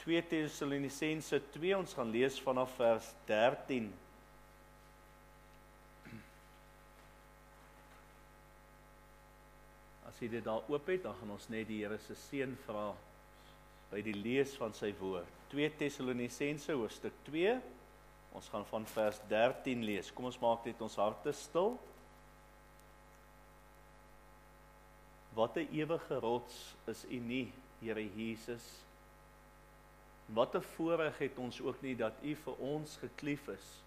2 Tessalonisense 2, ons gaan lees vanaf vers 13. As jy dit daar oop het, dan gaan ons net die Here se seën vra by die lees van sy woord. 2 Tessalonisense hoofstuk 2, ons gaan van vers 13 lees. Kom ons maak net ons harte stil. Wat 'n ewige rots is U nie, Here Jesus. Wat 'n voorreg het ons ook nie dat U vir ons geklief is.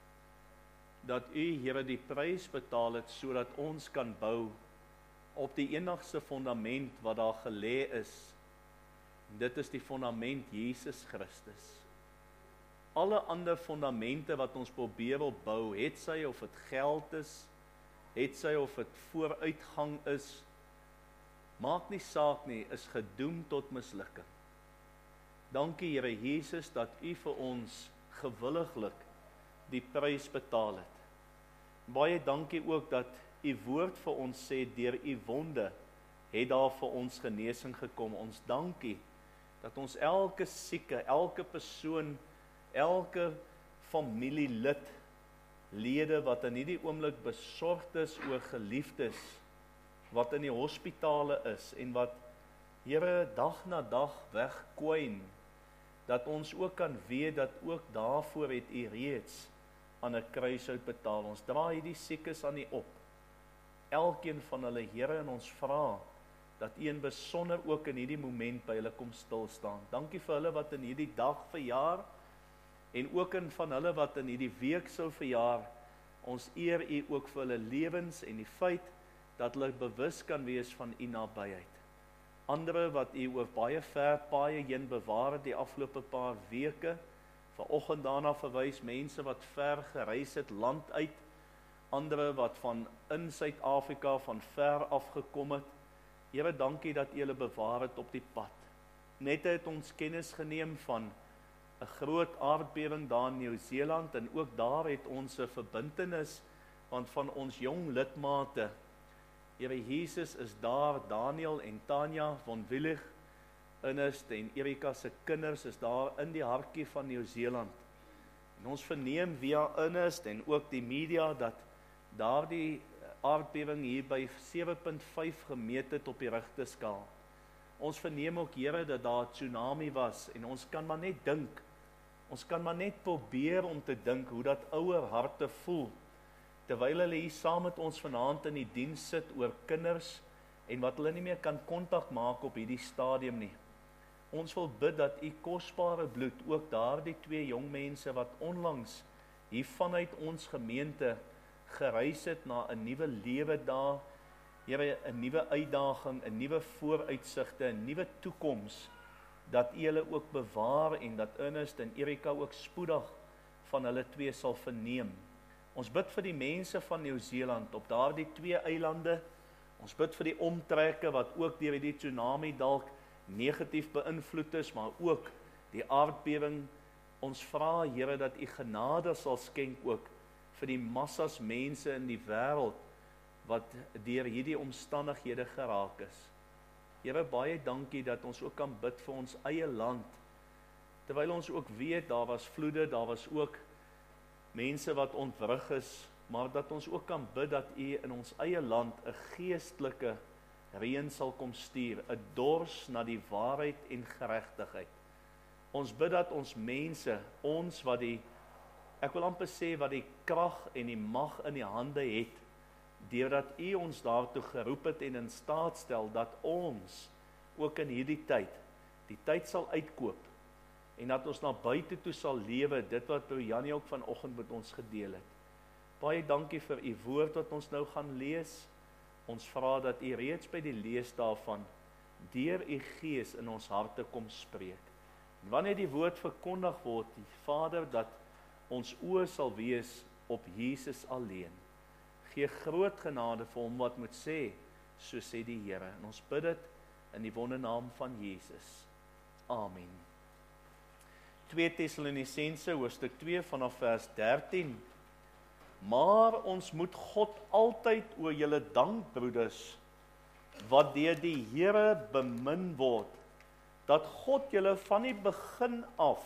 Dat U, Here, die prys betaal het sodat ons kan bou op die enigste fundament wat daar gelê is. Dit is die fundament Jesus Christus. Alle ander fundamente wat ons probeer opbou, het sy of dit geld is, het sy of dit vooruitgang is, maak nie saak nie, is gedoem tot mislukking. Dankie Here Jesus dat U vir ons gewilliglik die prys betaal het. Baie dankie ook dat U woord vir ons sê, deur U wonde het daar vir ons genesing gekom. Ons dankie dat ons elke sieke, elke persoon, elke familielid, lede wat in hierdie oomblik besorgd is oor geliefdes, wat in die hospitale is en wat, Here, dag na dag wegkwyn, dat ons ook kan weet dat ook daarvoor het U reeds aan 'n kruis uitbetaal. Ons dra hierdie siekes aan U op. Elkeen van hulle, Here, en ons vra dat U in besonder ook in hierdie moment by hulle kom stil staan. Dankie vir hulle wat in hierdie dag verjaar en ook in van hulle wat in hierdie week sou verjaar. Ons eer U ook vir hulle lewens en die feit dat hulle bewus kan wees van U nabyheid. Andere wat U oor baie ver paaie heen bewaar het die afgelope paar weke, vanoggend daarna verwys mense wat ver gereis het land uit, andere wat van in Suid-Afrika van ver af gekom het. Here, dankie dat U hulle bewaar het op die pad. Net het ons kennis geneem van 'n groot aardbewing daar in Nieu-Seeland en ook daar het ons 'n verbintenis, want van ons jong lidmate, Here Jesus is daar, Daniel en Tanya van Willig, Ernest en Erika se kinders is daar in die hartjie van Nieu-Seeland. En ons verneem via Ernest en ook die media dat daardie aardbewing hier by 7.5 gemeet het op die Richterskaal. Ons verneem ook, Here, dat daar 'n tsunami was en ons kan maar net dink, ons kan maar net probeer om te dink hoe dat ouer harte voel, terwyl hulle hier saam met ons vanaand in die diens sit oor kinders en wat hulle nie meer kan kontak maak op hierdie stadium nie. Ons wil bid dat U kosbare bloed ook daardie 2 jong mense wat onlangs hier vanuit ons gemeente gereis het na 'n nuwe lewe daar, Here, 'n nuwe uitdaging, 'n nuwe vooruitsigte, 'n nuwe toekoms, dat U hulle ook bewaar en dat Ernest en Erika ook spoedig van hulle 2 sal verneem. Ons bid vir die mense van Nieu-Seeland op daardie 2 eilande. Ons bid vir die omtrekke wat ook deur die tsunami dalk negatief beïnvloed is, maar ook die aardbewing. Ons vra, Here, dat U genade sal skenk ook vir die massas mense in die wêreld wat deur hierdie omstandighede geraak is. Here, baie dankie dat ons ook kan bid vir ons eie land, terwyl ons ook weet, daar was vloede, daar was ook mense wat ontwrig is, maar dat ons ook kan bid dat U in ons eie land 'n geestelike reën sal kom stuur, 'n dors na die waarheid en geregtigheid. Ons bid dat ons mense, ons wat ek wil amper sê wat die krag en die mag in die hande het, deurdat U ons daartoe geroep het en in staat stel dat ons ook in hierdie tyd, die tyd sal uitkoop en dat ons na buite toe sal lewe, dit wat Broer Janie ook vanoggend met ons gedeel het. Baie dankie vir U woord wat ons nou gaan lees. Ons vra dat U reeds by die lees daarvan deur U Gees in ons harte kom spreek. En wanneer die woord verkondig word, Vader, dat ons oë sal wees op Jesus alleen. Gee groot genade vir hom wat moet sê, so sê die Here. En ons bid dit in die wondernaam van Jesus. Amen. 2 Tessalonisense hoofstuk 2 vanaf vers 13. Maar ons moet God altyd oor julle dank, broeders, wat deur die Here bemin word, dat God julle van die begin af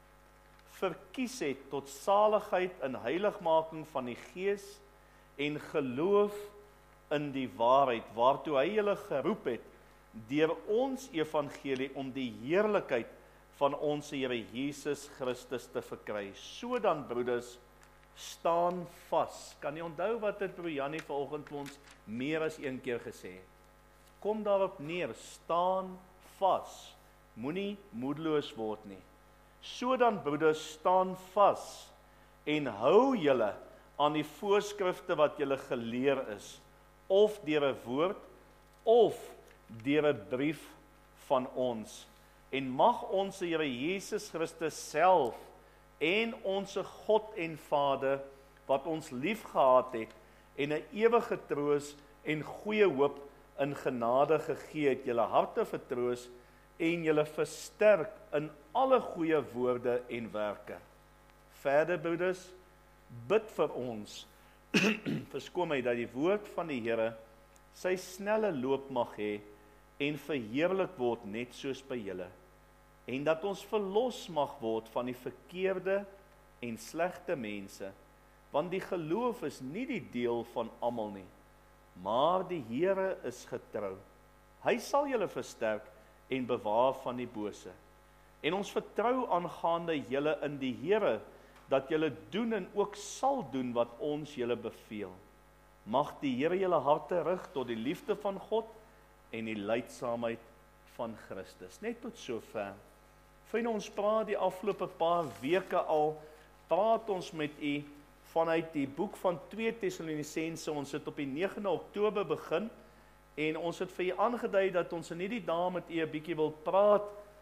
verkies het tot saligheid in heiligmaking van die Gees en geloof in die waarheid, waartoe hy julle geroep het, deur ons evangelie om die heerlikheid van ons Here Jesus Christus te verkry. So dan, broeders, staan vas. Kan jy onthou wat het broer Jannie vanoggend vir ons meer as een keer gesê het? Kom daarop neer, staan vas. Moenie moedeloos word nie. So dan, broeders, staan vas en hou julle aan die voorskrifte wat julle geleer is, of deur 'n woord, of deur 'n brief van ons. En mag ons Here Jesus Christus self en onse God en Vader, wat ons lief gehad het, en 'n ewige troos en goeie hoop in genade gegee het, julle harte vertroos en julle versterk in alle goeie woorde en werke. Verder, broeders, bid vir ons, verskoon my, dat die woord van die Here sy snelle loop mag hê en verheerlik word net soos by julle, en dat ons verlos mag word van die verkeerde en slegte mense, want die geloof is nie die deel van almal nie, maar die Here is getrou. Hy sal julle versterk en bewaar van die bose. En ons vertrou aangaande julle in die Here, dat julle doen en ook sal doen wat ons julle beveel. Mag die Here julle harte rig tot die liefde van God en die lydsaamheid van Christus. Net tot sover. Vriende, ons praat die afgelope paar weke al, praat ons met u vanuit die boek van 2 Tessalonisense. Ons het op die 9de Oktober begin, en ons het vir u aangedui dat ons in hierdie dae met u 'n bietjie wil praat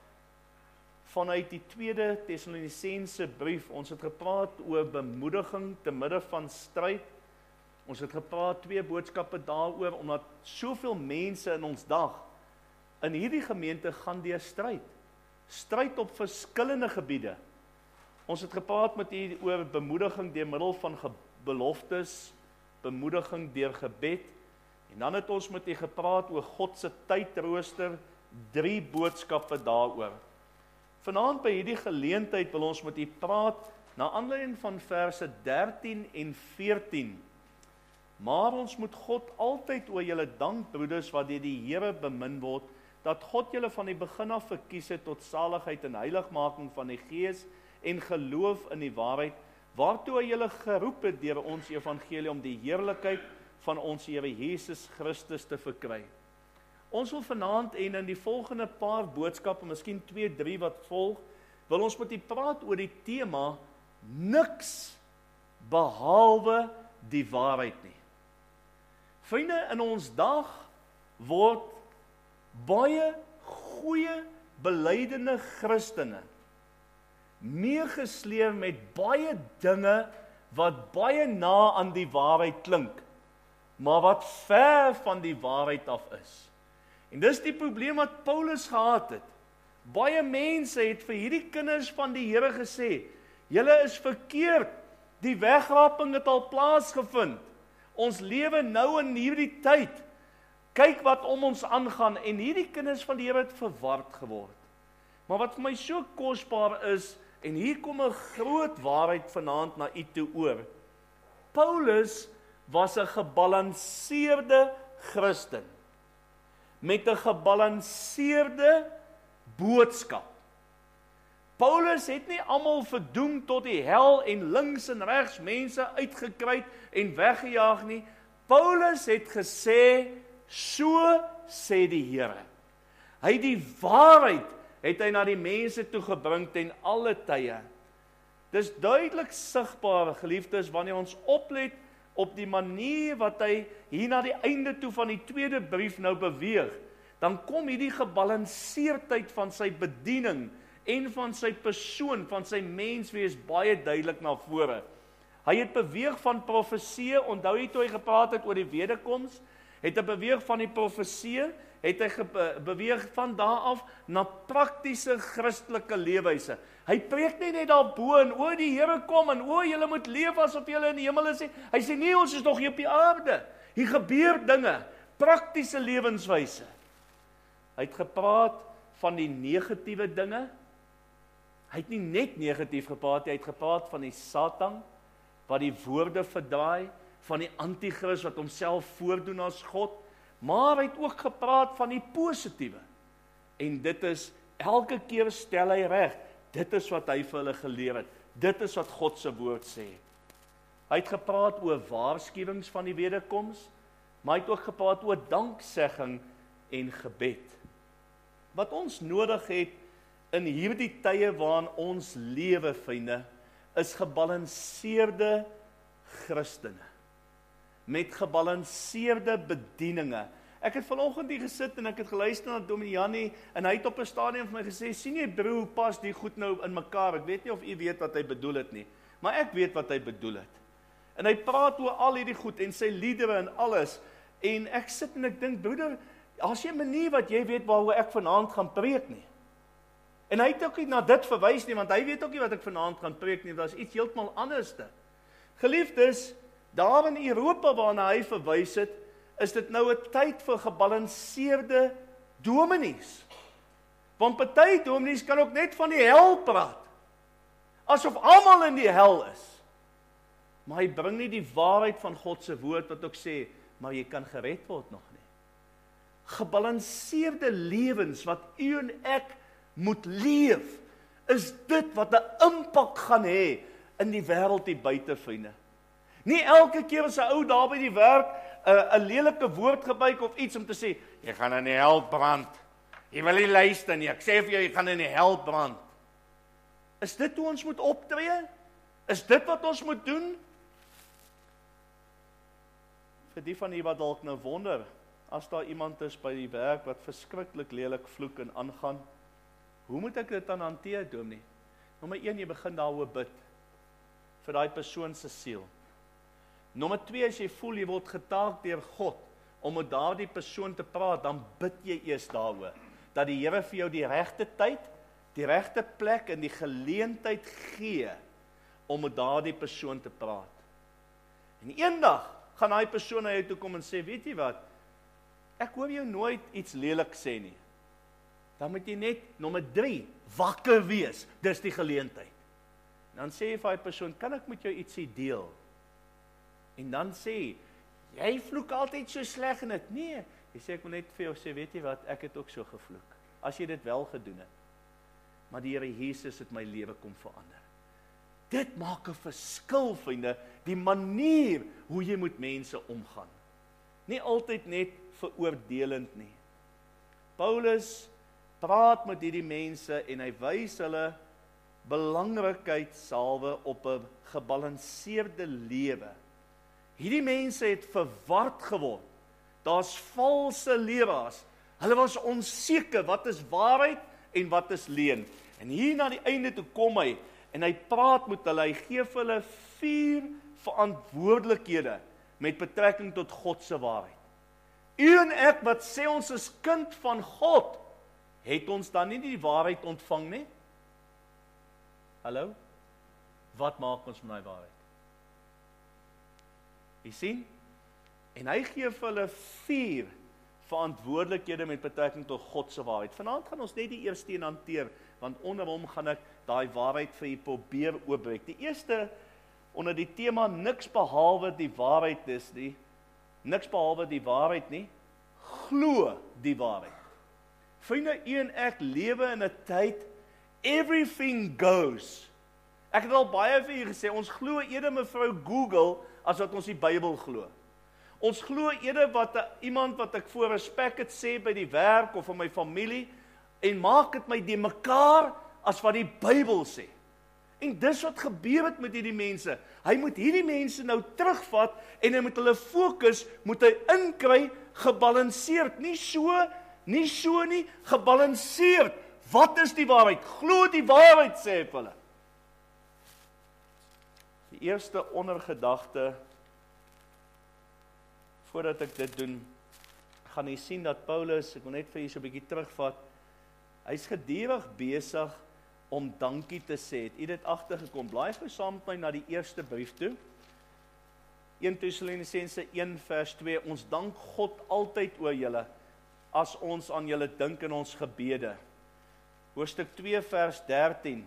vanuit die 2 Tessalonisense brief. Ons het gepraat oor bemoediging te midde van stryd. Ons het gepraat 2 boodskappe daaroor, omdat soveel mense in ons dag in hierdie gemeente gaan deur stryd. Stryd op verskillende gebiede. Ons het gepraat met u oor bemoediging deur middel van beloftes, bemoediging deur gebed, en dan het ons met u gepraat oor God se tydrooster, 3 boodskappe daaroor. Vanaand by hierdie geleentheid wil ons met u praat na aanleiding van verse 13 en 14. Maar ons moet God altyd oor julle dank, broeders, wat deur die Here bemin word, dat God julle van die begin af verkies het tot saligheid en heiligmaking van die Gees en geloof in die waarheid, waartoe hy julle geroep het deur ons evangelie om die heerlikheid van ons Here Jesus Christus te verkry. Ons wil vanaand en in die volgende paar boodskappe, miskien 2, 3 wat volg, wil ons met u praat oor die tema niks behalwe die waarheid nie. Vriende, in ons dag word baie goeie belydende Christene meegesleer met baie dinge wat baie na aan die waarheid klink, maar wat ver van die waarheid af is. En dis die probleem wat Paulus gehad het. Baie mense het vir hierdie kinders van die Here gesê, julle is verkeerd, die wegraping het al plaasgevind, ons lewe nou in hierdie tyd, kyk wat om ons aangaan, en hierdie kinders van die Here het verward geword. Maar wat vir my so kosbaar is, en hier kom 'n groot waarheid vanaand na u toe oor. Paulus was 'n gebalanseerde Christen, met 'n gebalanseerde boodskap. Paulus het nie almal verdoem tot die hel en links en regs mense uitgekruid en weggejaag nie. Paulus het gesê, so sê die Here. Hy het die waarheid het hy na die mense toe gebring ten alle tye. Dis duidelik sigbaar, geliefdes, wanneer ons oplet op die manier wat hy hier na die einde toe van die tweede brief nou beweeg, dan kom hierdie gebalanseerdheid van sy bediening en van sy persoon, van sy menswees baie duidelik na vore. Hy het beweeg van profesie, onthou jy toe hy gepraat het oor die wederkoms, het hy beweeg van die profesie, het hy beweeg van daar af na praktiese Christelike leefwyse. Hy preek nie net daarbo en o die Here kom en o julle moet leef asof julle in die hemel is. Hy sê nee, ons is nog hier op die aarde. Hier gebeur dinge, praktiese lewenswyse. Hy het gepraat van die negatiewe dinge. Hy het nie net negatief gepraat, hy het gepraat van die Satan, wat die woorde verdraai, van die antichrist wat homself voordoen as God, maar hy het ook gepraat van die positiewe. En dit is, elke keer stel hy reg, dit is wat hy vir hulle geleer het, dit is wat God se woord sê. Hy het gepraat oor waarskuwings van die wederkoms, maar hy het ook gepraat oor danksegging en gebed. Wat ons nodig het in hierdie tye waarin ons lewe, vriende, is gebalanseerde Christene, met gebalanseerde bedieninge. Ek het vanoggend hier gesit en ek het geluister na Dominee Jannie, en hy het op 'n stadium vir my gesê, sien jy broer, hoe pas die goed nou in mekaar? Ek weet nie of u weet wat hy bedoel het nie, maar ek weet wat hy bedoel het. En hy praat oor al hierdie goed, en sy liedere en alles, en ek sit en ek dink, broeder, as jy 'n manier wat jy weet waaroor ek vanaand gaan preek nie. En hy het ook nie na dit verwys nie, want hy weet ook nie wat ek vanaand gaan preek nie, dit is iets heeltemal anderste. Geliefdes, daar in Europa waarna hy verwys het, is dit nou 'n tyd vir gebalanseerde dominees. Want party dominees kan ook net van die hel praat, asof almal in die hel is. Maar hy bring nie die waarheid van God se woord wat ook sê, maar jy kan gered word nog nie. Gebalanseerde lewens wat u en ek moet leef, is dit wat 'n impak gaan hê in die wêreld hier buite, vriende. Nie elke keer as 'n ou daar by die werk 'n lelike woord gebruik of iets om te sê, jy gaan in die hel brand. Jy wil nie luister nie, ek sê vir jou, jy gaan in die hel brand. Is dit hoe ons moet optree? Is dit wat ons moet doen? Vir die van u wat dalk nou wonder, as daar iemand is by die werk wat verskriklik lelik vloek en aangaan, hoe moet ek dit dan hanteer, dominee? Nommer 1, jy begin daaroor bid, vir daai persoon se siel. Nommer 2, as jy voel jy word getaak deur God, om met daardie persoon te praat, dan bid jy eers daaroor, dat die Here vir jou die regte tyd, die regte plek en die geleentheid gee, om met daardie persoon te praat. En eendag, gaan daai persoon na jou toe kom en sê, weet jy wat, ek hoor jou nooit iets lelik sê nie. Dan moet jy net, nommer 3, wakker wees, dis die geleentheid. Dan sê jy vir die persoon, kan ek met jou ietsie deel? En dan sê, jy vloek altyd so sleg en dit, nee, jy sê, ek wil net vir jou sê, weet jy wat, ek het ook so gevloek, as jy dit wel gedoen het. Maar die Here Jesus het my lewe kom verander. Dit maak 'n verskil, vriende, die manier hoe jy met mense omgaan. Nie altyd net veroordelend nie. Paulus praat met hierdie mense en hy wys hulle belangrikheid salwe op 'n gebalanseerde lewe. Hierdie mense het verward geword. Daar's valse leraars. Hulle was onseker wat is waarheid en wat is leuen. En hier na die einde toe kom hy en hy praat met hulle. Hy gee vir hulle 4 verantwoordelikhede met betrekking tot God se waarheid. U en ek wat sê ons is kind van God, het ons dan nie die waarheid ontvang nie? Hallo? Wat maak ons met daai waarheid? Jy sien? En hy gee vir hulle 4 verantwoordelikhede met betrekking tot God se waarheid. Vanaand gaan ons net die eerste een hanteer, want onder hom gaan ek daai waarheid vir u probeer oopbreek. Die eerste, onder die tema niks behalwe die waarheid is nie, niks behalwe die waarheid nie, glo die waarheid. Vriende, u en ek lewe in 'n tyd, everything goes. Ek het al baie vir u gesê, ons glo eerder mevrou Google, as wat ons die Bybel glo. Ons glo eerder wat iemand wat ek voor respek het sê by die werk of in my familie, en maak dit my die mekaar as wat die Bybel sê. En dis wat gebeur het met hierdie mense. Hy moet hierdie mense nou terugvat en hy moet hulle fokus, moet hy inkry, gebalanseerd, nie so nie, gebalanseerd. Wat is die waarheid? Glo die waarheid, sê hy vir hulle. Die eerste ondergedagte, voordat ek dit doen, gaan jy sien dat Paulus, ek wil net vir jy so 'n bietjie terugvat, hy's gedurig besig om dankie te sê. Het u dit agtergekom? Blaai gou saam met my na die eerste brief toe. 1 Tessalonisense 1 vers 2, ons dank God altyd oor julle, as ons aan julle dink in ons gebede. hoofstuk 2 vers 13.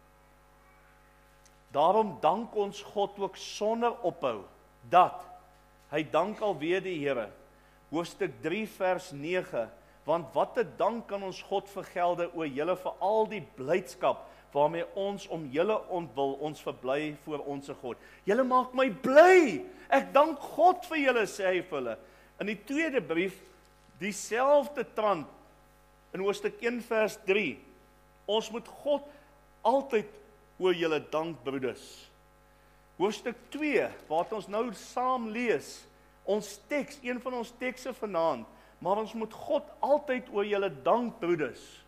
Daarom dank ons God ook sonder ophou, dat, hy dank alweer die Here, hoofstuk 3 vers 9, want wat 'n dank kan ons God vergelde oor julle vir al die blydskap, waarmee ons om julle ontwil ons verbly voor onsse God. Julle maak my bly, ek dank God vir julle, sê hy vir hulle. In die tweede brief, dieselfde trant, in hoofstuk 1 vers 3, ons moet God altyd oor julle dank, broeders. Hoofstuk 2, wat ons nou saam lees, ons teks, een van ons tekste vanaand, maar ons moet God altyd oor julle dank, broeders.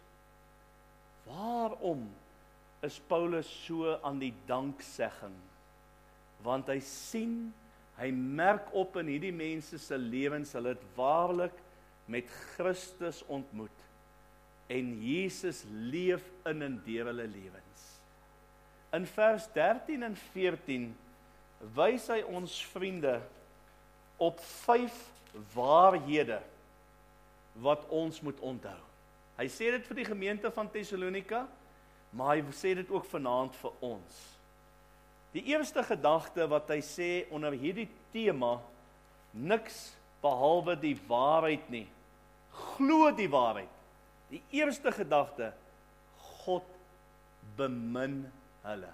Waarom is Paulus so aan die danksegging? Want hy sien, hy merk op in hierdie mense se lewens, hulle het waarlik met Christus ontmoet, en Jesus leef in en deur hulle lewens. In vers 13 en 14 wys hy ons vriende op 5 waarhede wat ons moet onthou. Hy sê dit vir die gemeente van Thessalonika, maar hy sê dit ook vanaand vir ons. Die eerste gedagte wat hy sê onder hierdie tema, niks behalwe die waarheid nie. Glo die waarheid. Die eerste gedagte, God bemin hulle.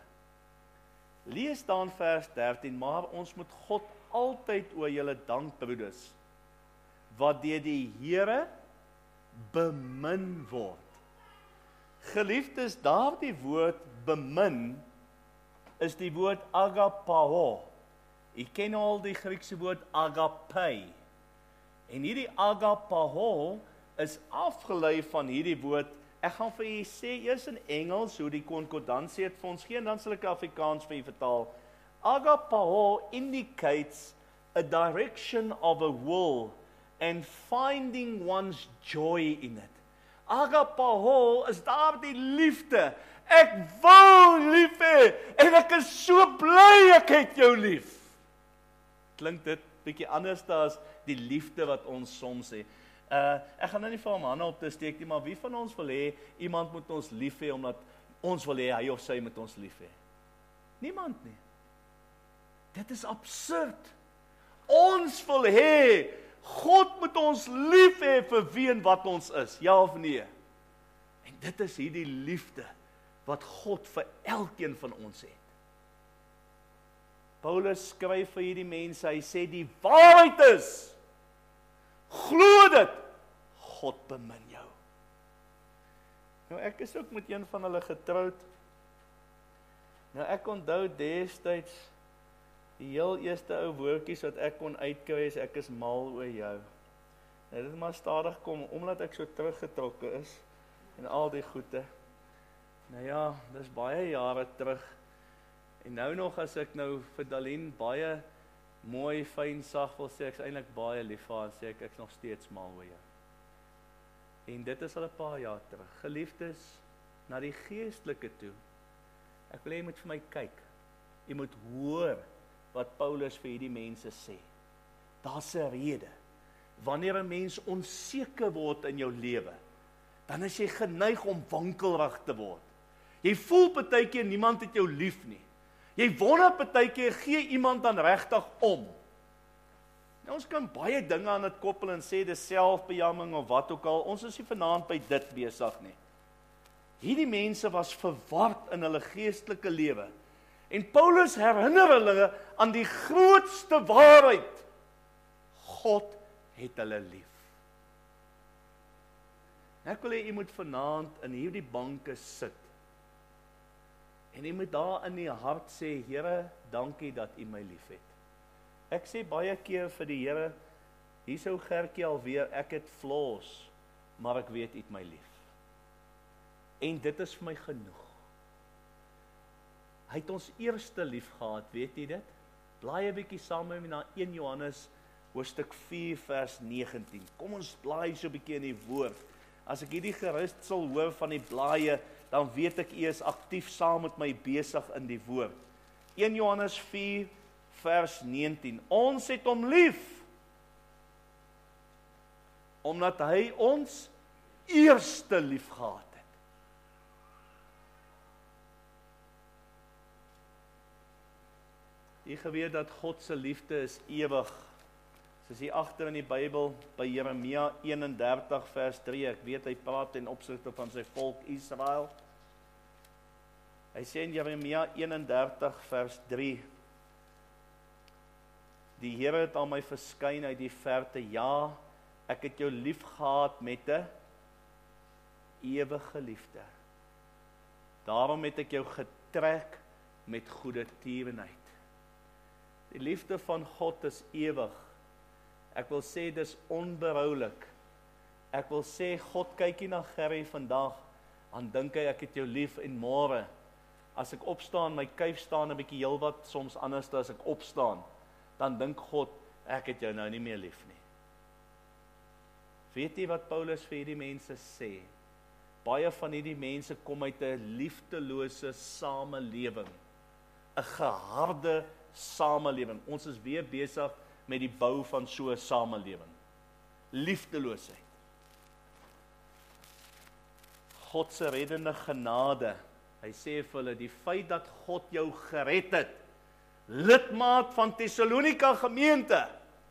Lees dan vers 13, maar ons moet God altyd oor julle dank, broeders, wat deur die Here bemin word. Geliefdes, daardie woord bemin is die woord agapao. Jy ken al die Griekse woord agape. En hierdie agapao is afgelei van hierdie woord. Ek gaan vir julle sê eers in Engels hoe die konkordansie het vir ons gee, en dan sal ek Afrikaans vir julle vertaal. Agapao indicates a direction of a will and finding one's joy in it. Agapao is daardie liefde. Ek wil lief hê en ek is so bly ek het jou lief. Klink dit bietjie anders as die liefde wat ons soms sê. Ek gaan nou nie vir hom hande op te steek nie, maar wie van ons wil hê iemand moet ons lief hê omdat ons wil hê hy of sy moet ons lief hê? Niemand nie. Dit is absurd. Ons wil hê God moet ons lief hê vir wie en wat ons is, ja of nee? En dit is hierdie liefde wat God vir elkeen van ons het. Paulus skryf vir hierdie mense, hy sê die waarheid is, glo dit, God bemin jou. Nou ek is ook met een van hulle getroud. Nou ek onthou destyds die heel eerste ou woordjies wat ek kon uitkry is, ek is mal oor jou. Nou dit maar stadig kom, omdat ek so teruggetrokke is, en al die goede. Nou ja, dis baie jare terug, en nou nog as ek nou vir Dalien baie mooi, fyn, sag wil sê, ek is eintlik baie lief vir haar, en sê ek is nog steeds mal oor jou. En dit is al 'n paar jaar terug. Geliefdes, na die geestelike toe, ek wil hê jy moet vir my kyk, jy moet hoor wat Paulus vir hierdie mense sê. Daar's 'n rede. Wanneer 'n mens onseker word in jou lewe, dan is jy geneig om wankelrig te word. Jy voel partykeer niemand het jou lief nie. Jy wonder partykeer gee iemand dan regtig om. Nou, ons kan baie dinge aan dit koppel en sê dis selfbejamming of wat ook al. Ons is nie vanaand by dit besig nie. Hierdie mense was verward in hulle geestelike lewe. En Paulus herinner hulle aan die grootste waarheid. God het hulle lief. Ek wil hê jy moet vanaand in hierdie banke sit. En jy moet daar in die hart sê, Here, dankie dat U my lief het. Ek sê baie keer vir die Here, hier sou Gertjie alweer, ek het flaws, maar ek weet U het my lief. En dit is vir my genoeg. Hy het ons eerste lief gehad, weet jy dit? Blaai 'n bietjie saam met my na 1 Johannes hoofstuk 4 vers 19. Kom ons blaai so 'n bietjie in die woord. As ek hierdie gerus sal hoor van die blaaie, dan weet ek U is aktief saam met my besig in die woord. 1 Johannes 4 vers 19. Ons het hom lief, omdat hy ons eerste lief gehad het. Jy geweet dat God se liefde is ewig. Soos hier agter in die Bybel, by Jeremia 31 vers 3, ek weet hy praat ten opsigte van sy volk Israel. Hy sê in Jeremia 31 vers 3, die Here het aan my verskyn uit die verte, ja, ek het jou lief gehad met 'n ewige liefde. Daarom het ek jou getrek met goeie tierenheid. Die liefde van God is ewig. Ek wil sê dis onberoulik. Ek wil sê God kyk nie na Gerry vandag, dan dink hy ek het jou lief en môre, as ek opstaan, my kuif staan 'n bietjie heelwat soms anders as ek opstaan, dan dink God, ek het jou nou nie meer lief nie. Weet jy wat Paulus vir hierdie mense sê? Baie van hierdie mense kom uit 'n liefdelose samelewing, 'n geharde samelewing. Ons is weer besig met die bou van so 'n samelewing. Liefdeloosheid. God se reddende genade. Hy sê vir hulle, die feit dat God jou gered het, lidmaat van Thessalonika gemeente,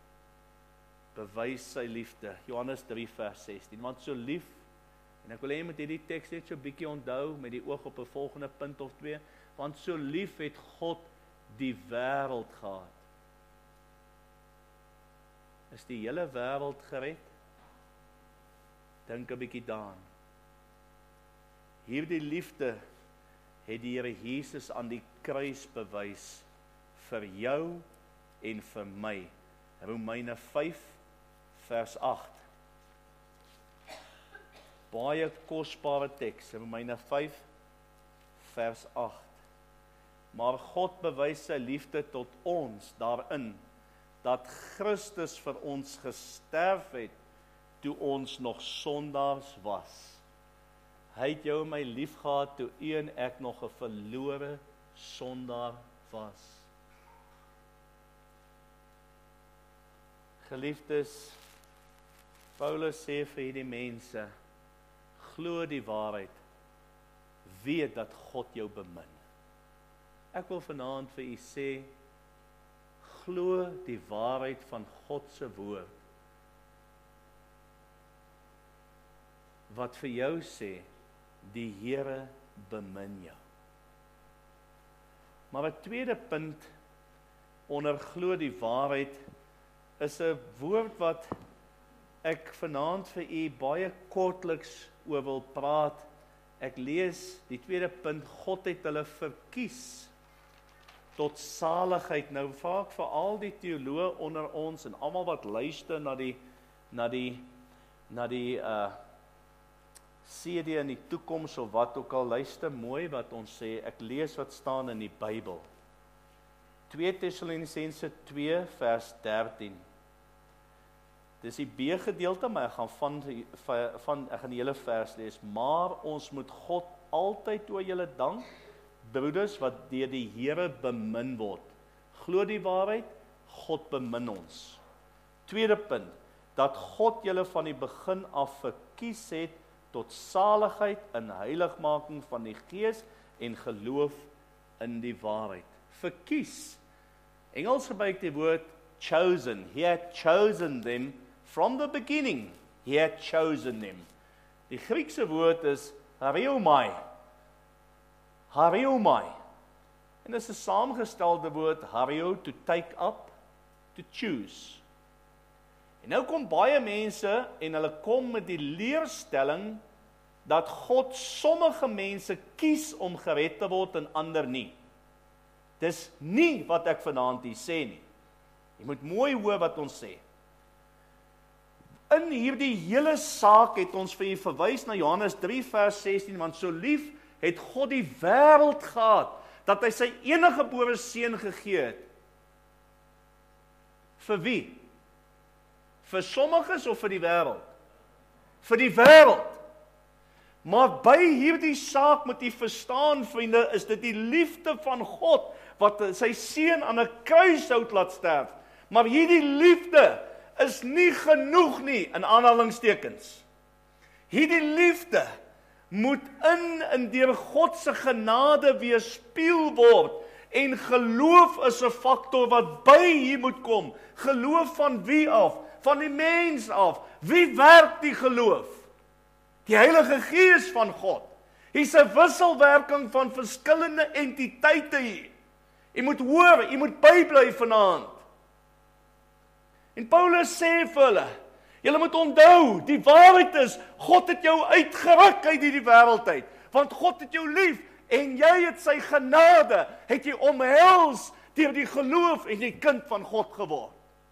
bewys sy liefde. Johannes 3 vers 16. Want so lief, en ek wil hê jy moet hierdie teks net so bietjie onthou met die oog op 'n volgende punt of twee, want so lief het God die wêreld gehad. Is die hele wêreld gered? Dink 'n bietjie daaraan. Hierdie liefde het die Here Jesus aan die kruis bewys vir jou en vir my. Romeine 5 vers 8. Baie kosbare teks, Romeine 5 vers 8. Maar God bewys sy liefde tot ons daarin, dat Christus vir ons gesterf het, toe ons nog sondaars was. Hy het jou en my lief gehad, toe u en ek nog 'n verlore sondaar was. Geliefdes, Paulus sê vir hierdie mense, glo die waarheid, weet dat God jou bemin. Ek wil vanaand vir u sê, glo die waarheid van God se woord, wat vir jou sê, die Here bemin jou. Maar 'n tweede punt onder glo die waarheid is 'n woord wat ek vanaand vir u baie kortliks oor wil praat. Ek lees die tweede punt, God het hulle verkies tot saligheid. Nou vra ek vir al die teoloë onder ons en almal wat luister na die CD in die toekoms of wat ook al, luister mooi wat ons sê. Ek lees wat staan in die Bybel. 2 Tessalonisense 2 vers 13. Dis die B-gedeelte, maar ek gaan die hele vers lees. Maar ons moet God altyd oor julle dank, broeders wat deur die Here bemin word. Glo die waarheid, God bemin ons. Tweede punt, dat God julle van die begin af verkies het tot saligheid in heiligmaking van die Gees en geloof in die waarheid. Verkies. Engels gebruik die woord chosen. He had chosen them from the beginning. He had chosen them. Die Griekse woord is hariomai. Hariomai. En dit is 'n saamgestelde woord, hario, to take up, to choose. En nou kom baie mense en hulle kom met die leerstelling dat God sommige mense kies om gered te word en ander nie. Dis nie wat ek vanaand hier sê nie. Jy moet mooi hoor wat ons sê. In hierdie hele saak het ons vir julle verwys na Johannes 3 vers 16, want so lief het God die wêreld gehad, dat hy sy eniggebore seun gegee het. Vir wie? Vir sommiges of vir die wêreld? Vir die wêreld. Maar by hierdie saak moet jy verstaan, vriende, is dit die liefde van God, wat sy seun aan 'n kruishout laat sterf. Maar hierdie liefde is nie genoeg nie, in aanhalingstekens. Hierdie liefde moet in deur God se genade weerspieël word. En geloof is 'n faktor wat by hier moet kom. Geloof van wie af? Van die mens af. Wie werk die geloof? Die Heilige Gees van God. Hier's 'n wisselwerking van verskillende entiteite hier. Jy moet hoor, jy moet bybly vanaand. En Paulus sê vir hulle, julle moet onthou, die waarheid is, God het jou uitgeruk uit hierdie wêreld uit, want God het jou lief, en jy het sy genade, het jy omhels deur die geloof en jy kind van God geword.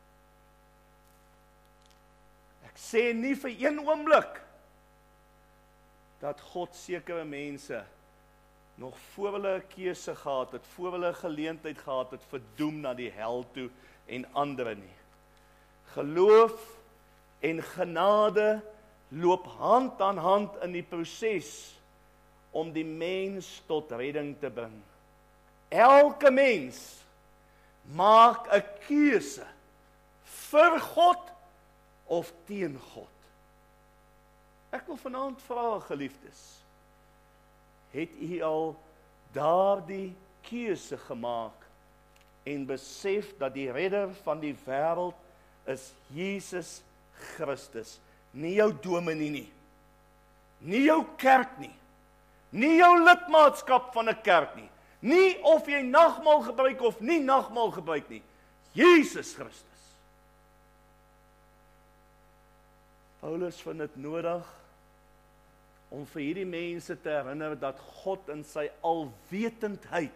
Ek sê nie vir een oomblik, dat God sekere mense, nog voor hulle 'n keuse gehad het, voor hulle 'n geleentheid gehad het, verdoem na die hel toe, en ander nie. Geloof en genade loop hand aan hand in die proses om die mens tot redding te bring. Elke mens maak 'n keuse vir God of teen God. Ek wil vanaand vra, geliefdes, het u al daardie keuse gemaak en besef dat die redder van die wêreld is Jesus Christus, nie jou dominee nie, nie jou kerk nie, nie jou lidmaatskap van 'n kerk nie, nie of jy nagmaal gebruik of nie nagmaal gebruik nie, Jesus Christus. Paulus vind dit nodig om vir hierdie mense te herinner dat God in sy alwetendheid,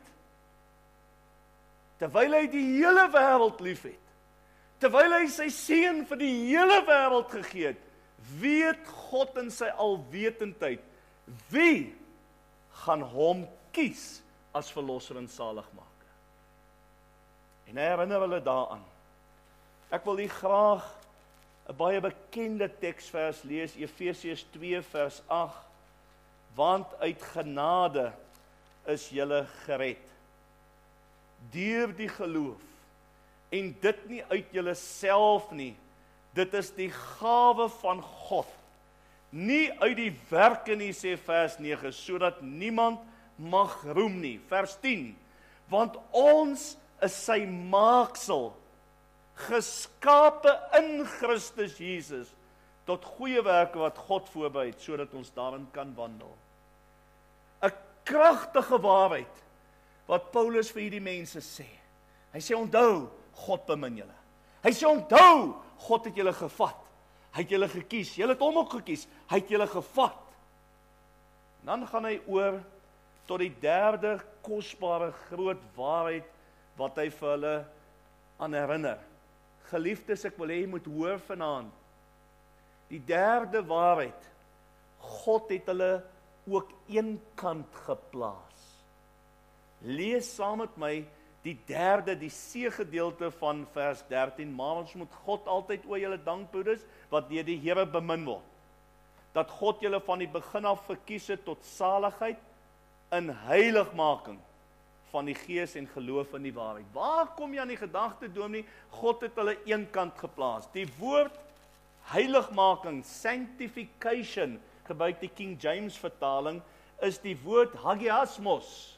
terwyl hy die hele wêreld liefhet, terwyl hy sy seun vir die hele wêreld gegee het, weet God in sy alwetendheid, wie gaan hom kies as verlosser en saligmaker. En hy herinner hulle daaraan. Ek wil hier graag 'n baie bekende teksvers lees, Efesiërs 2 vers 8, want uit genade is julle gered, deur die geloof, en dit nie uit julleself nie, dit is die gawe van God, nie uit die werke nie, sê vers 9, sodat niemand mag roem nie. Vers 10, want ons is sy maaksel, geskape in Christus Jesus, tot goeie werke wat God voorberei het, sodat ons daarin kan wandel. 'n Kragtige waarheid, wat Paulus vir hierdie mense sê. Hy sê, onthou, God bemin julle. Hy sê, onthou, God het julle gevat. Hy het julle gekies. Julle het hom ook gekies. Hy het julle gevat. En dan gaan hy oor tot die derde kosbare groot waarheid wat hy vir hulle aan herinner. Geliefdes, ek wil hê jy moet hoor vanaand. Die derde waarheid, God het hulle ook eenkant geplaas. Lees saam met my die derde, die C-gedeelte van vers 13, maar ons moet God altyd oor julle dank, broeders, wat deur die Here bemin word. Dat God julle van die begin af verkies het tot saligheid in heiligmaking van die gees en geloof in die waarheid. Waar kom jy aan die gedagte, dominee? God het hulle eenkant geplaas. Die woord heiligmaking, sanctification, gebruik die King James vertaling, is die woord hagiasmos.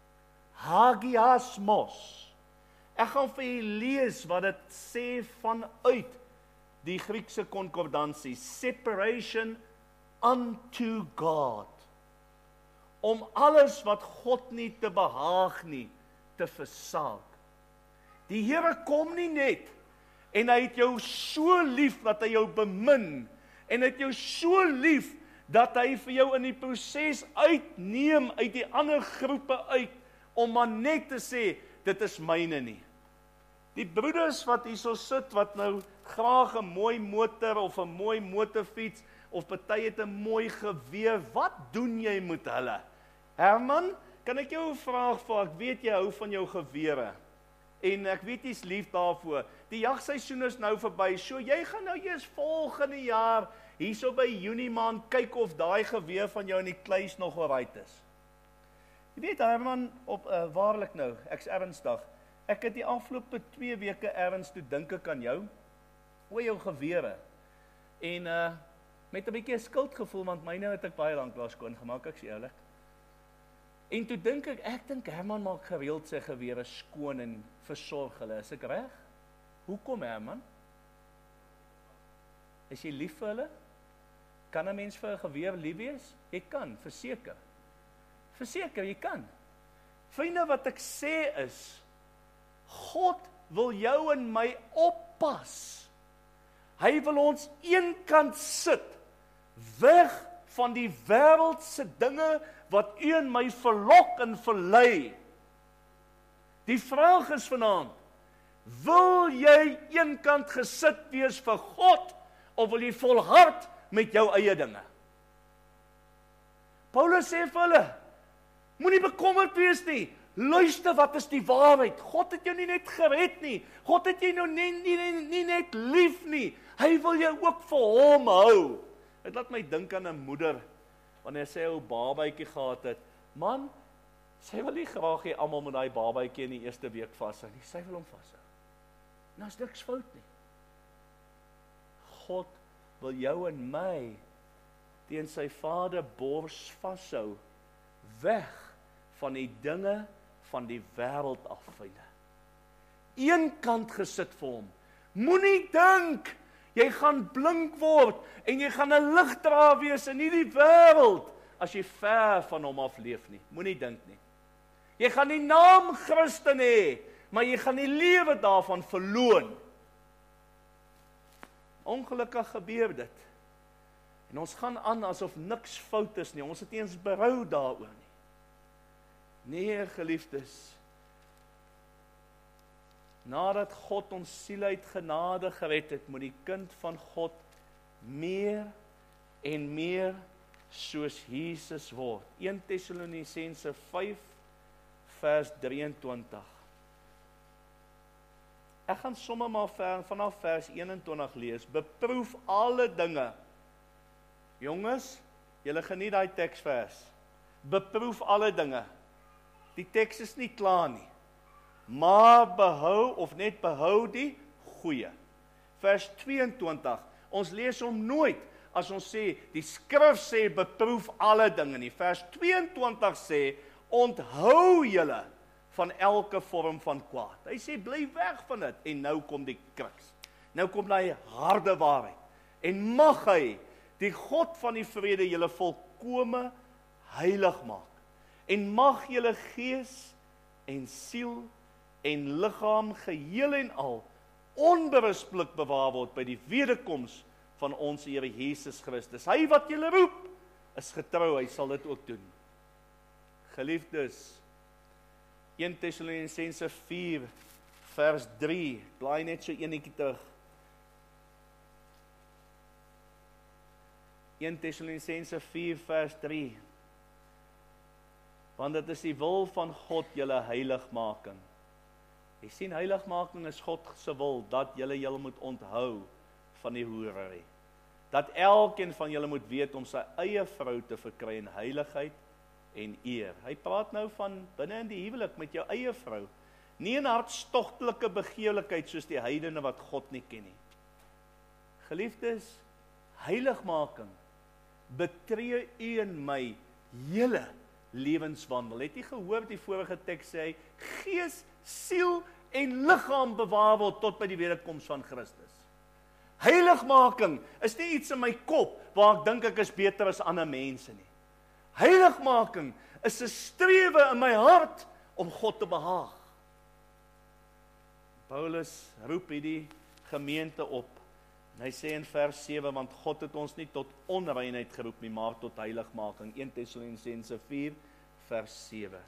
Hagiasmos. Ek gaan vir julle lees wat dit sê vanuit die Griekse konkordansie. Separation unto God. Om alles wat God nie te behaag nie, te versaak. Die Here kom nie net, en hy het jou so lief, dat hy jou bemin, en hy het jou so lief, dat hy vir jou in die proses uitneem, uit die ander groepe uit, om maar net te sê, dit is myne nie. Die broeders wat hierso sit, wat nou graag 'n mooi motor, of 'n mooi motorfiets, of party het 'n mooi geweer, wat doen jy met hulle? Herman, kan ek jou 'n vraag vra? Ek weet jy hou van jou gewere, en ek weet jy's lief daarvoor. Die jagseisoen is nou verby, so jy gaan nou eers volgende jaar, hierso by Junie maand, kyk of daai geweer van jou in die kluis nog alright is. Jy weet, Herman, waarlik nou, ek's ernstig, ek het die afgelope 2 weke erns toe dink ek aan jou, oor jou gewere, en met 'n bietjie skuldgevoel, want myne het ek baie lank laas skoon gemaak, ek sê eerlik. En toe dink ek dink Herman maak gereeld sy gewere skoon en versorg hulle. Is ek reg? Hoekom, Herman? Is jy lief vir hulle? Kan 'n mens vir 'n geweer lief wees? Jy kan, verseker. Verseker, jy kan. Vriende, wat ek sê is, God wil jou en my oppas. Hy wil ons eenkant sit, weg van die wêreldse dinge wat u en my verlok en verlei. Die vraag is vanaand, wil jy eenkant gesit wees vir God, of wil jy volhard met jou eie dinge? Paulus sê vir hulle, moenie bekommerd wees nie. Luister, wat is die waarheid? God het jou nie net gered nie. God het jou nou nie net lief nie. Hy wil jou ook vir hom hou. Dit laat my dink aan 'n moeder, wanneer sy 'n babatjie gehad het. Man, sy wil nie graag hê almal moet daai babatjie in die eerste week vashou nie. Sy wil hom vashou. Nou is niks fout nie. God wil jou en my teen sy Vader bors vashou, weg van die dinge van die wêreld af, vriende. Eenkant gesit vir hom. Moenie dink jy gaan blink word en jy gaan 'n ligdraer wees in hierdie wêreld as jy ver van hom af leef nie. Moenie dink nie. Jy gaan die naam Christen hê, maar jy gaan die lewe daarvan verloon. Ongelukkig gebeur dit. En ons gaan aan asof niks fout is nie. Ons het nie eens berou daaroor nie. Nee, geliefdes. Nadat God ons siel uit genade gered het, moet die kind van God meer en meer soos Jesus word. 1 Tessalonisense 5 vers 23. Ek gaan sommer maar vanaf vers 21 lees. Beproef alle dinge. Jongens, julle geniet daai teksvers. Beproef alle dinge. Die teks is nie klaar nie. Maar behou die goeie. Vers 22. Ons lees hom nooit as ons sê, die skrif sê beproef alle dinge nie. Vers 22 sê, onthou julle van elke vorm van kwaad. Hy sê, bly weg van dit. En nou kom die kruks. Nou kom die harde waarheid. En mag hy, die God van die vrede, julle volkome heilig maak. En mag julle gees en siel en liggaam geheel en al onberispelik bewaar word by die wederkoms van ons Here Jesus Christus. Hy wat julle roep, is getrou, hy sal dit ook doen. Geliefdes, 1 Tessalonisense 4 vers 3, blaai net so enetjie terug. 1 Tessalonisense 4 vers 3. Want dit is die wil van God julle heiligmaking. Jy sien, heiligmaking is God se wil, dat julle moet onthou van die hoerery. Dat elkeen van julle moet weet om sy eie vrou te verkry in heiligheid en eer. Hy praat nou van binne in die huwelik met jou eie vrou. Nie in hartstogtelike begeerlikheid soos die heidene wat God nie ken nie. Geliefdes, heiligmaking betree u en my hele lewenswandel. Het jy gehoor die vorige teks sê, gees, siel en liggaam bewaar word tot by die wederkoms van Christus. Heiligmaking is nie iets in my kop waar ek dink ek is beter as ander mense nie. Heiligmaking is 'n strewe in my hart om God te behaag. Paulus roep hierdie gemeente op. En hy sê in vers 7, want God het ons nie tot onreinheid geroep nie, maar tot heiligmaking. 1 Tessalonisense 4 vers 7.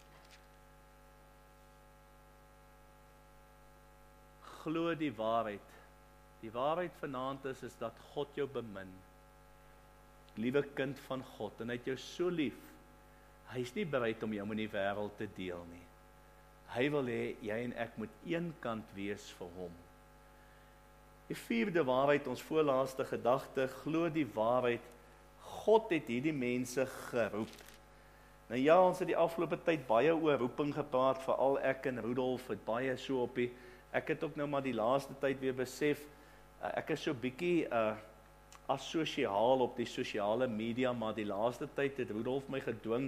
Glo die waarheid. Die waarheid vanaand is dat God jou bemin. Liewe kind van God, en hy het jou so lief. Hy is nie bereid om jou met die wêreld te deel nie. Hy wil hê jy en ek moet eenkant wees vir hom. Die vierde waarheid, ons voorlaaste gedagte, glo die waarheid. God het hierdie mense geroep. Nou ja, ons het die afgelope tyd baie oor roeping gepraat, veral ek en Rudolf het baie so op die, ek het ook nou maar die laaste tyd weer besef, ek is so bietjie asosiaal op die sosiale media, maar die laaste tyd het Rudolf my gedwing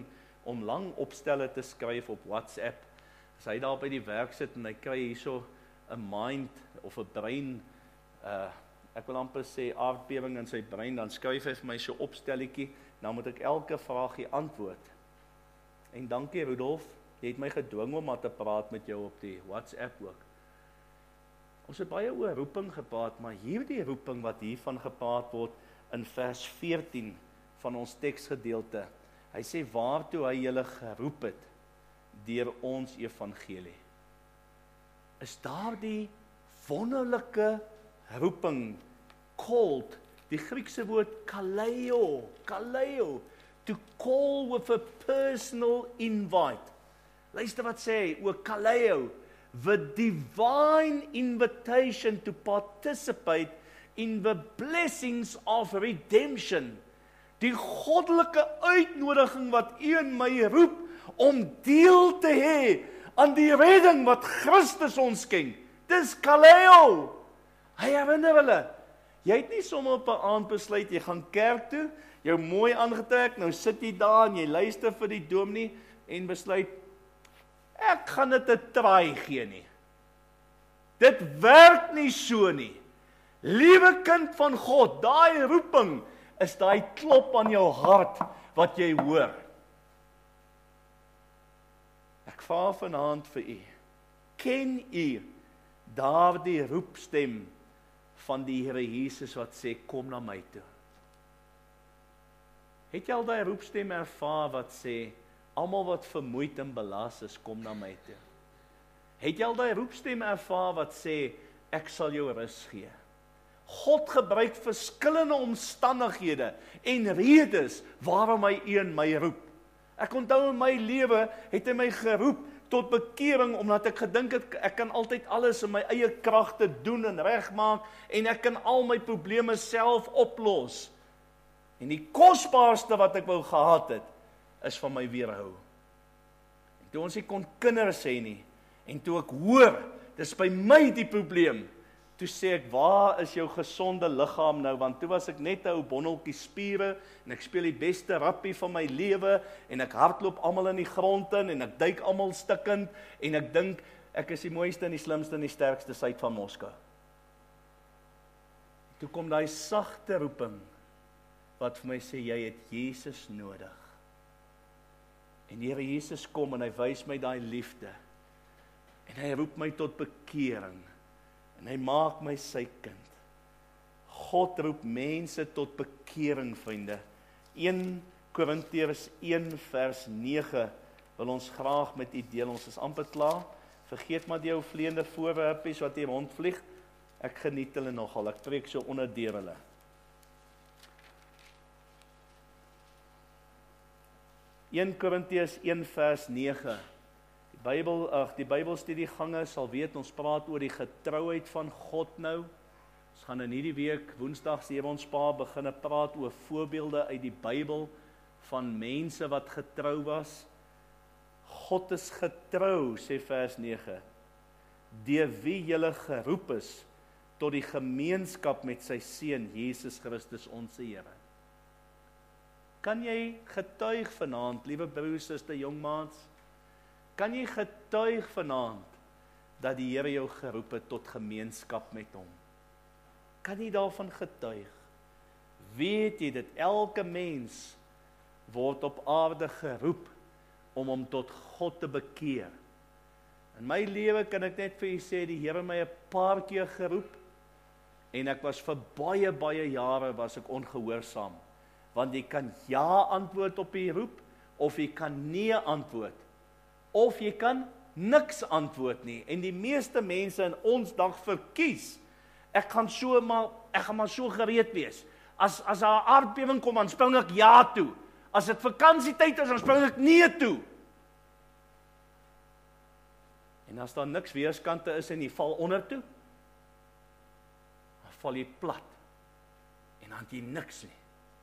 om lang opstelle te skryf op WhatsApp. As hy daar by die werk sit en hy kry hierso 'n mind of 'n brein, ek wil amper sê aardbewing in sy brein, dan skryf hy vir my so opstelletjie, dan moet ek elke vraagie antwoord. En dankie Rudolf, jy het my gedwing om maar te praat met jou op die WhatsApp ook. Ons het baie oor roeping gepraat, maar hierdie roeping wat hiervan gepraat word in vers 14 van ons teksgedeelte, hy sê waartoe hy julle geroep het deur ons evangelie. Is daardie wonderlike roeping, called, die Griekse woord kaleo, to call with a personal invite. Luister wat sê hy, oor kaleo, the divine invitation to participate in the blessings of redemption. Die goddelike uitnodiging wat u en my roep, om deel te hê aan die redding wat Christus ons skenk. Dis kaleo. Hy herinner hulle, jy het nie sommer op 'n aand besluit, jy gaan kerk toe, jou mooi aangetrek, nou sit jy daar en jy luister vir die dominee en besluit, ek gaan dit 'n try gee nie. Dit werk nie so nie. Liewe kind van God, daai roeping is daai klop aan jou hart wat jy hoor. Ek vra vanaand vir u, ken u daardie roepstem van die Here Jesus wat sê, kom na my toe? Het jy al daai roepstem ervaar wat sê, almal wat vermoeid en belas is, kom na my toe? Het jy al daai roepstem ervaar wat sê, ek sal jou rus gee? God gebruik verskillende omstandighede en redes waarom hy u en my roep. Ek onthou in my lewe het hy my geroep tot bekering, omdat ek gedink het, ek kan altyd alles in my eie kragte doen en regmaak, en ek kan al my probleme self oplos. En die kosbaarste wat ek wou gehad het, is van my weerhou. En toe ons nie kon kinders hê nie, en toe ek hoor, dis by my die probleem, toe sê ek, waar is jou gesonde liggaam nou, want toe was ek net 'n ou bonneltjie spiere, en ek speel die beste rappie van my lewe, en ek hardloop almal in die grond in, en ek duik almal stikkend, en ek dink, ek is die mooiste en die slimste en die sterkste suid van Moskou. Toe kom daai sagte roeping, wat vir my sê, jy het Jesus nodig. En die Here Jesus kom, en hy wys my daai liefde, en hy roep my tot bekering, en hy maak my sy kind. God roep mense tot bekering, vriende. 1 Korintiërs 1 vers 9 wil ons graag met u deel. Ons is amper klaar. Vergeet maar die ou vleiende voorwerpies wat hier rondvlieg. Ek geniet hulle nogal. Ek trek so onder deur hulle. (1 Korintiërs 1 vers 9). Die Bybelstudiegange sal weet, ons praat oor die getrouheid van God nou. Ons gaan in hierdie week, woensdag, sê ons begin praat oor voorbeelde uit die Bybel van mense wat getrou was. God is getrou, sê vers 9, deur wie julle geroep is tot die gemeenskap met sy seun Jesus Christus ons Here. Kan jy getuig vanaand, liewe broers, suster, jongmaats? Kan jy getuig vanaand dat die Here jou geroep het tot gemeenskap met hom? Kan jy daarvan getuig? Weet jy dat elke mens word op aarde geroep om hom tot God te bekeer? In my lewe kan ek net vir u sê, die Here my 'n paar keer geroep, en ek was vir baie jare was ek ongehoorsaam, want jy kan ja antwoord op die roep, of jy kan nee antwoord, of jy kan niks antwoord nie, en die meeste mense in ons dag verkies, ek gaan maar so gereed wees, as daar 'n aardbewing kom, dan spring ek ja toe, as dit vakansietyd is, dan spring ek nee toe, en as daar niks weerskante is, en jy val onder toe, dan val jy plat, en dan het jy niks nie.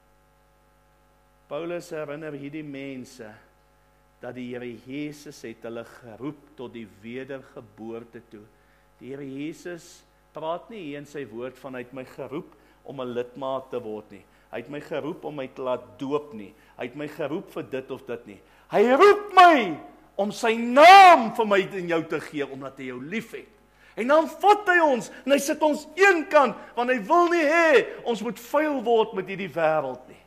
Paulus herinner hierdie mense, dat die Here Jesus het hulle geroep tot die wedergeboorte toe. Die Here Jesus praat nie hier in sy woord van, hy het my geroep om 'n lidmaat te word nie. Hy het my geroep om my te laat doop nie. Hy het my geroep vir dit of dit nie. Hy roep my om sy naam vir my en jou te gee, omdat hy jou lief het. En dan vat hy ons, en hy sit ons een kant, want hy wil nie hê, ons moet vuil word met hierdie wêreld nie.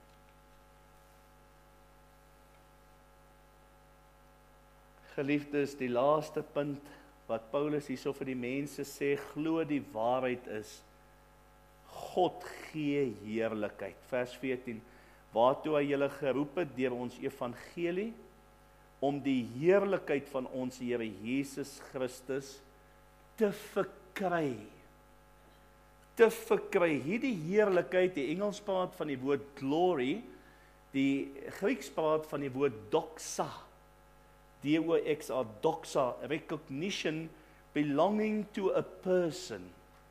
Geliefdes, die laaste punt, wat Paulus hierso vir die mense sê, glo die waarheid is, God gee heerlikheid. Vers 14, waartoe hy julle geroep het deur ons evangelie, om die heerlikheid van ons Here Jesus Christus te verkry. Te verkry. Hierdie heerlikheid, die Engels praat van die woord glory, die Grieks praat van die woord doxa. D-O-X-A, doxa, recognition belonging to a person.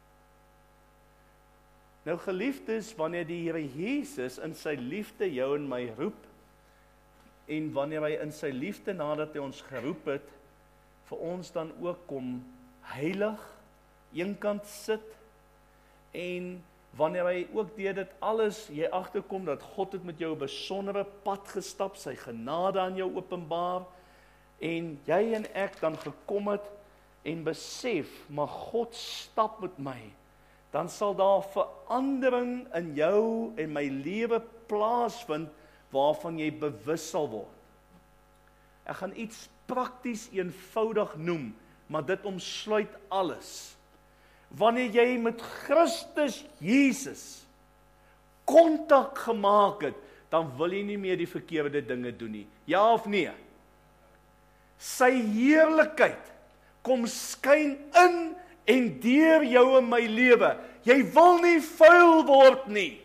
Nou geliefdes, wanneer die Here Jesus in sy liefde jou en my roep, en wanneer hy in sy liefde nadat hy ons geroep het, vir ons dan ook kom heilig, eenkant sit, en wanneer hy ook deur dit alles, jy agterkom dat God het met jou 'n besondere pad gestap, sy genade aan jou openbaar, en jy en ek dan gekom het, en besef, maar God stap met my, dan sal daar verandering in jou en my lewe plaasvind, waarvan jy bewus sal word. Ek gaan iets prakties eenvoudig noem, maar dit omsluit alles. Wanneer jy met Christus Jesus kontak gemaak het, dan wil jy nie meer die verkeerde dinge doen nie. Ja of nee? Sy heerlikheid kom skyn in en deur jou in my lewe. Jy wil nie vuil word nie.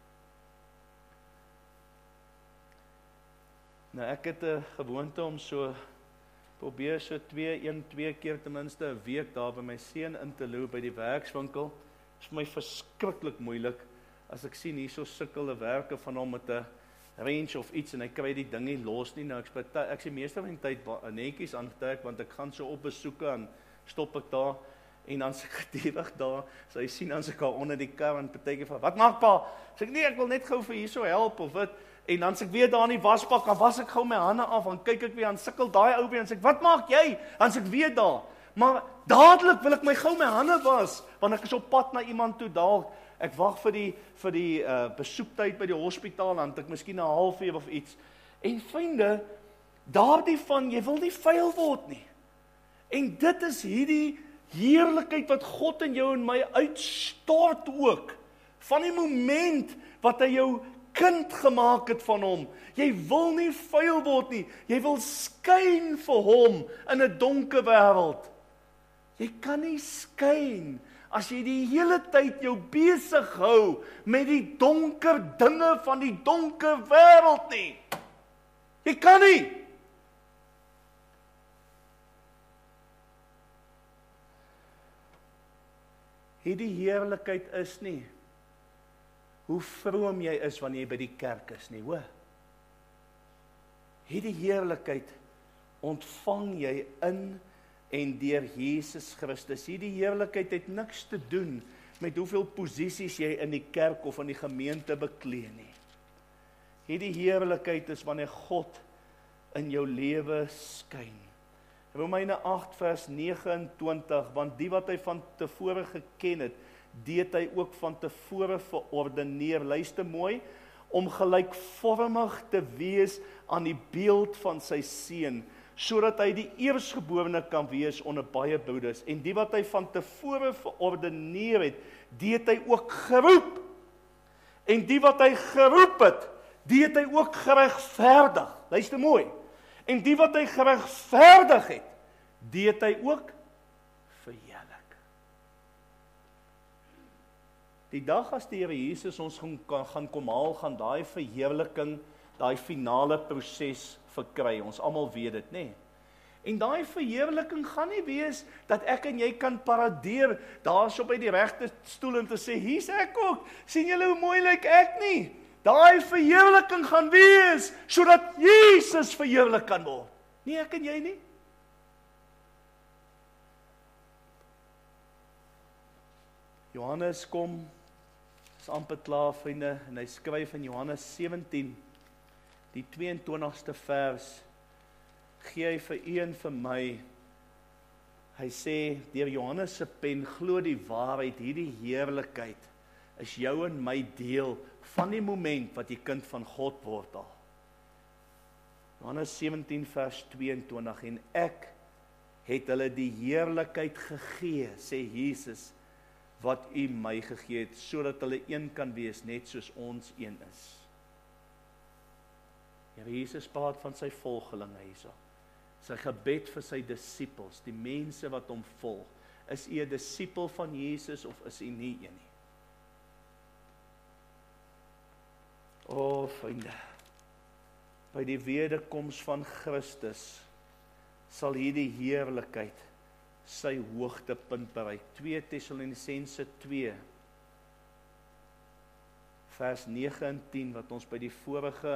Nou ek het 'n gewoonte om probeer so 2 keer ten minste 'n week daar by my seun in te loop by die werkswinkel. Dit is vir my verskriklik moeilik as ek sien hierso sukkel 'n werker van hom met 'n wrench of iets en hy kry die ding nie los nie. Nou ek sien meeste van die tyd netjies aangetrek want ek gaan so op besoeke en stop ek daar en dan se ek gedurig daar. So hy sien dan se ek daar onder die kar en partykeer van wat maak pa? Sê ek nee, ek wil net gou vir hierso help of wat. En dan sê ek weer daar in die wasbak, dan was ek gou my hande af, dan kyk ek weer, dan sukkel daai ou weer, en sê ek, wat maak jy? Dan sê ek weer daar. Maar dadelik wil ek my gou my hande was, want ek is op pad na iemand toe dalk. Ek wag vir die besoektyd by die hospitaal, dan het ek miskien 'n halfuur of iets. En vriende, daardie van, jy wil nie vuil word nie. En dit is hierdie heerlikheid wat God in jou en my uitstort ook. Van die moment wat hy jou kind gemaak het van hom. Jy wil nie vuil word nie. Jy wil skyn vir hom in 'n donker wêreld. Jy kan nie skyn as jy die hele tyd jou besig hou met die donker dinge van die donker wêreld nie. Jy kan nie. Hierdie heerlikheid is nie hoe vroom jy is wanneer jy by die kerk is nie, hoor. Hierdie heerlikheid ontvang jy in en deur Jesus Christus. Hierdie heerlikheid het niks te doen met hoeveel posisies jy in die kerk of in die gemeente beklee nie. Hierdie heerlikheid is wanneer God in jou lewe skyn. Romeine 8 vers 29, want die wat hy van tevore geken het, deed hy ook van tevore verordeneer, luister mooi, om gelykvormig te wees aan die beeld van sy seun, sodat hy die eerstgeborene kan wees onder baie broeders. En die wat hy van tevore verordeneer het, deed hy ook geroep. En die wat hy geroep het, deed hy ook geregverdig. Luister mooi. En die wat hy geregverdig het, deed hy ook verheerlik. Die dag as die Here Jesus ons gaan kom haal, gaan daai verheerliking, daai finale proses verkry. Ons almal weet dit, nê? En daai verheerliking gaan nie wees dat ek en jy kan paradeer daarso by die regte stoel en te sê, hier's ek ook. Sien julle hoe mooi lyk ek nie? Daai verheerliking gaan wees sodat Jesus verheerlik kan word. Nie ek en jy nie. Johannes kom, is amper klaar, vriende, en hy skryf in Johannes 17, die 22ste vers, gee hy vir u en vir my. Hy sê, deur Johannes se pen, glo die waarheid, hierdie heerlikheid is jou en my deel van die moment wat jy kind van God word al. Johannes 17 vers 22, en ek het hulle die heerlikheid gegee, sê Jesus, wat u my gegee het, sodat hulle een kan wees, net soos ons een is. Here Jesus praat van sy volgelinge hierso. Sy gebed vir sy disippels, die mense wat hom volg. Is u 'n disipel van Jesus of is u nie een nie? O, vriende, by die wederkoms van Christus sal hierdie heerlikheid sy hoogtepunt bereik. 2 Tessalonisense 2 vers 9 en 10 wat ons by die vorige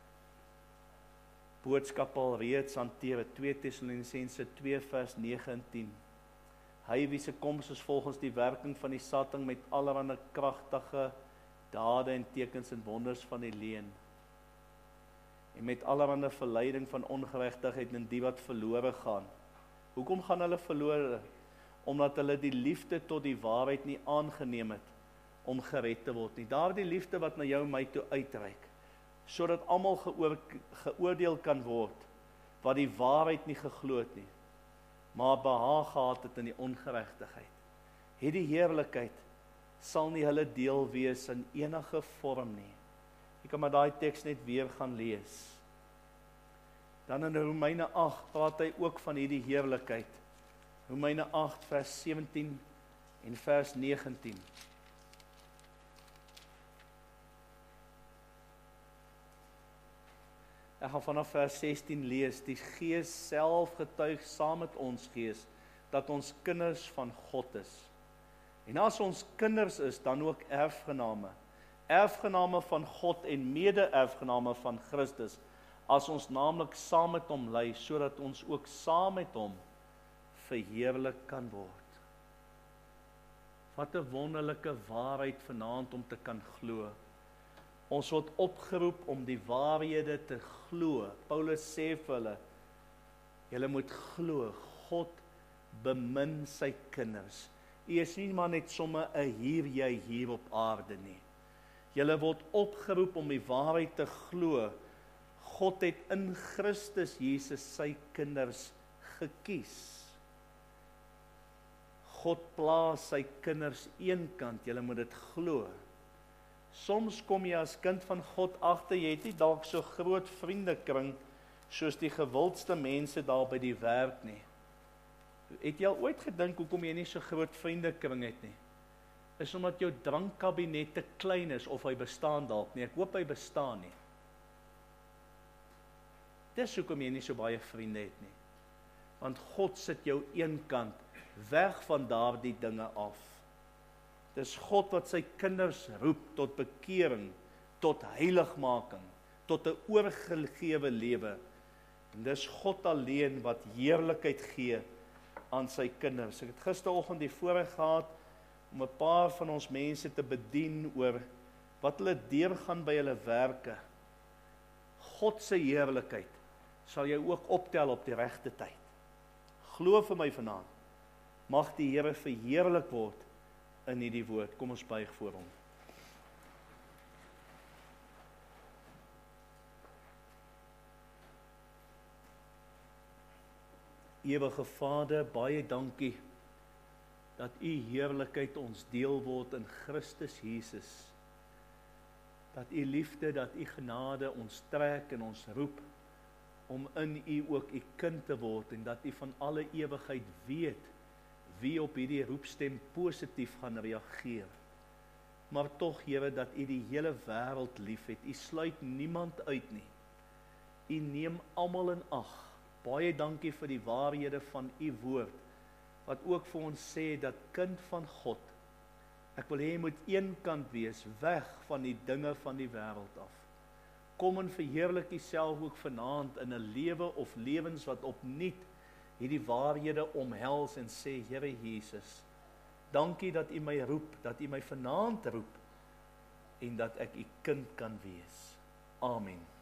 boodskap al reeds hanteer, 2 Tessalonisense 2 vers 9 en 10. Hy wie se koms is volgens die werking van die Satan met allerlei kragtige dade en tekens en wonders van die leuen, en met allerlei verleiding van ongeregtigheid in die wat verlore gaan. Hoekom gaan hulle verlore? Omdat hulle die liefde tot die waarheid nie aangeneem het om gered te word nie. Daardie liefde wat na jou en my toe uitreik, sodat almal geoordeel kan word, wat die waarheid nie geglo het nie, maar behaag gehad het in die ongeregtigheid. Hierdie heerlikheid sal nie hulle deel wees in enige vorm nie. Ek kan maar daai teks net weer gaan lees. Dan in Romeine 8 praat hy ook van hierdie heerlikheid. Romeine 8 vers 17 en vers 19. Ek gaan vanaf vers 16 lees. Die Gees self getuig saam met ons gees dat ons kinders van God is. En as ons kinders is, dan ook erfgename. Erfgename van God en mede-erfgename van Christus, as ons naamlik saam met hom ly, sodat ons ook saam met hom verheerlik kan word. Wat 'n wonderlike waarheid vanaand om te kan glo. Ons word opgeroep om die waarhede te glo. Paulus sê vir hulle, julle moet glo, God bemin sy kinders. U is nie maar net sommer 'n jy hier op aarde nie. Julle word opgeroep om die waarheid te glo. God het in Christus Jesus sy kinders gekies. God plaas sy kinders eenkant, julle moet dit glo. Soms kom jy as kind van God agter, jy het nie dalk so groot vriendekring soos die gewildste mense daar by die werk nie. Het jy al ooit gedink hoekom jy nie so groot vriendekring het nie? Is omdat jou drankkabinet te klein is, of hy bestaan dalk nie. Ek hoop hy bestaan nie. Dis hoekom jy nie so baie vriende het nie. Want God sit jou eenkant, weg van daardie dinge af. Dis God wat sy kinders roep tot bekering, tot heiligmaking, tot 'n oorgegewe lewe. En dis God alleen wat heerlikheid gee aan sy kinders. Ek het gisteroggend die voorreg gehad om 'n paar van ons mense te bedien oor wat hulle deurgaan by hulle werke. God se heerlikheid sal jy ook optel op die regte tyd. Glo vir my vanaand, mag die Here verheerlik word in hierdie woord. Kom ons buig voor hom. Ewige Vader, baie dankie dat u heerlikheid ons deel word in Christus Jesus. Dat u liefde, dat u genade ons trek en ons roep om in u ook u kind te word, en dat u van alle ewigheid weet wie op hierdie roepstem positief gaan reageer. Maar tog, Here, dat u die hele wêreld liefhet. U sluit niemand uit nie. U neem almal in ag. Baie dankie vir die waarhede van u woord, wat ook vir ons sê dat kind van God, ek wil hê jy moet eenkant wees, weg van die dinge van die wêreld af. Kom en verheerlik Uself ook vanaand in 'n lewe of lewens wat opnuut hierdie waarhede omhels en sê, Here Jesus, dankie dat U my roep, dat U my vanaand roep, en dat ek U kind kan wees. Amen.